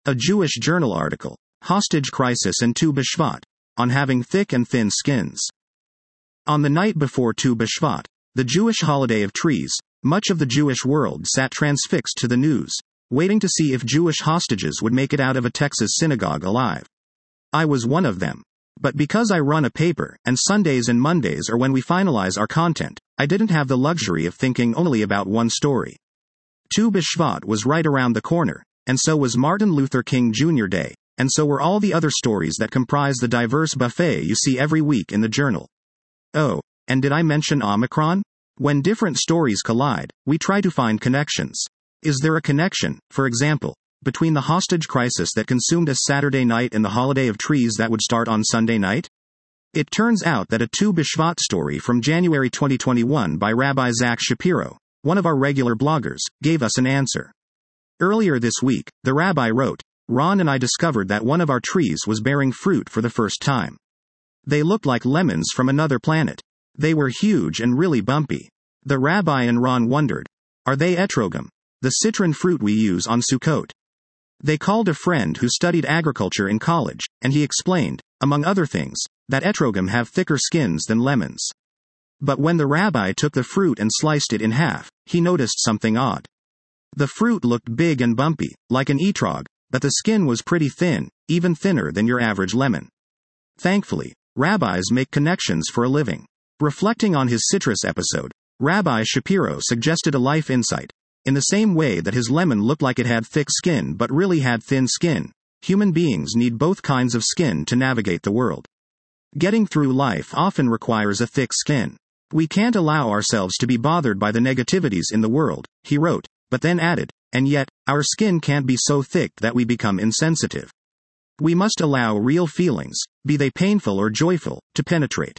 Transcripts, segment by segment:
A Jewish journal article, Hostage Crisis in Tu B'Shvat, on having thick and thin skins. On the night before Tu B'Shvat, the Jewish holiday of trees, much of the Jewish world sat transfixed to the news, waiting to see if Jewish hostages would make it out of a Texas synagogue alive. I was one of them. But because I run a paper, and Sundays and Mondays are when we finalize our content, I didn't have the luxury of thinking only about one story. Tu B'Shvat was right around the corner, and so was Martin Luther King Jr. Day, and so were all the other stories that comprise the diverse buffet you see every week in the journal. Oh, and did I mention Omicron? When different stories collide, we try to find connections. Is there a connection, for example, between the hostage crisis that consumed us Saturday night and the holiday of trees that would start on Sunday night? It turns out that a Tu B'Shvat story from January 2021 by Rabbi Zach Shapiro, one of our regular bloggers, gave us an answer. Earlier this week, the rabbi wrote, "Ron and I discovered that one of our trees was bearing fruit for the first time. They looked like lemons from another planet. They were huge and really bumpy." The rabbi and Ron wondered, are they etrogam, the citron fruit we use on Sukkot? They called a friend who studied agriculture in college, and he explained, among other things, that etrogam have thicker skins than lemons. But when the rabbi took the fruit and sliced it in half, he noticed something odd. The fruit looked big and bumpy, like an etrog, but the skin was pretty thin, even thinner than your average lemon. Thankfully, rabbis make connections for a living. Reflecting on his citrus episode, Rabbi Shapiro suggested a life insight. In the same way that his lemon looked like it had thick skin but really had thin skin, human beings need both kinds of skin to navigate the world. Getting through life often requires a thick skin. We can't allow ourselves to be bothered by the negativities in the world, he wrote, but then added, and yet, our skin can't be so thick that we become insensitive. We must allow real feelings, be they painful or joyful, to penetrate.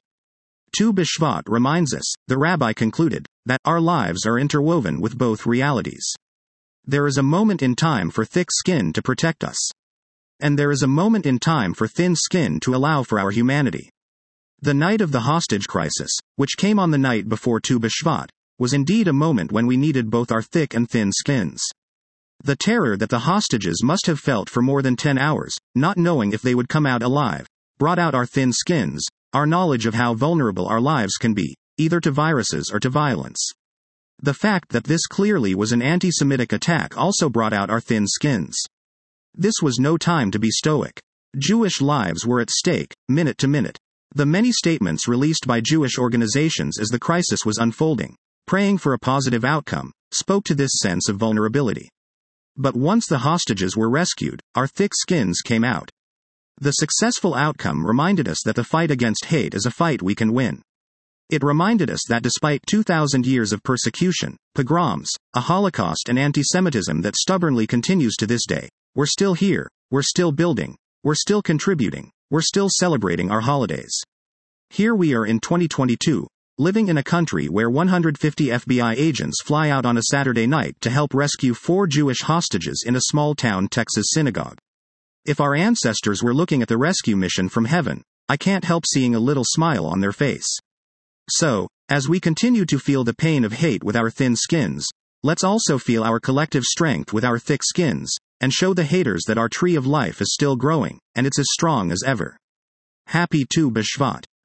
Tu B'Shvat reminds us, the rabbi concluded, that our lives are interwoven with both realities. There is a moment in time for thick skin to protect us. And there is a moment in time for thin skin to allow for our humanity. The night of the hostage crisis, which came on the night before Tu B'Shvat, was indeed a moment when we needed both our thick and thin skins. The terror that the hostages must have felt for more than 10 hours, not knowing if they would come out alive, brought out our thin skins, our knowledge of how vulnerable our lives can be, either to viruses or to violence. The fact that this clearly was an anti-Semitic attack also brought out our thin skins. This was no time to be stoic. Jewish lives were at stake, minute to minute. The many statements released by Jewish organizations as the crisis was unfolding, praying for a positive outcome, spoke to this sense of vulnerability. But once the hostages were rescued, our thick skins came out. The successful outcome reminded us that the fight against hate is a fight we can win. It reminded us that despite 2,000 years of persecution, pogroms, a Holocaust and anti-Semitism that stubbornly continues to this day, we're still here, we're still building, we're still contributing, we're still celebrating our holidays. Here we are in 2022, living in a country where 150 FBI agents fly out on a Saturday night to help rescue 4 Jewish hostages in a small-town Texas synagogue. If our ancestors were looking at the rescue mission from heaven, I can't help seeing a little smile on their face. So, as we continue to feel the pain of hate with our thin skins, let's also feel our collective strength with our thick skins, and show the haters that our tree of life is still growing, and it's as strong as ever. Happy Tu B'Shvat.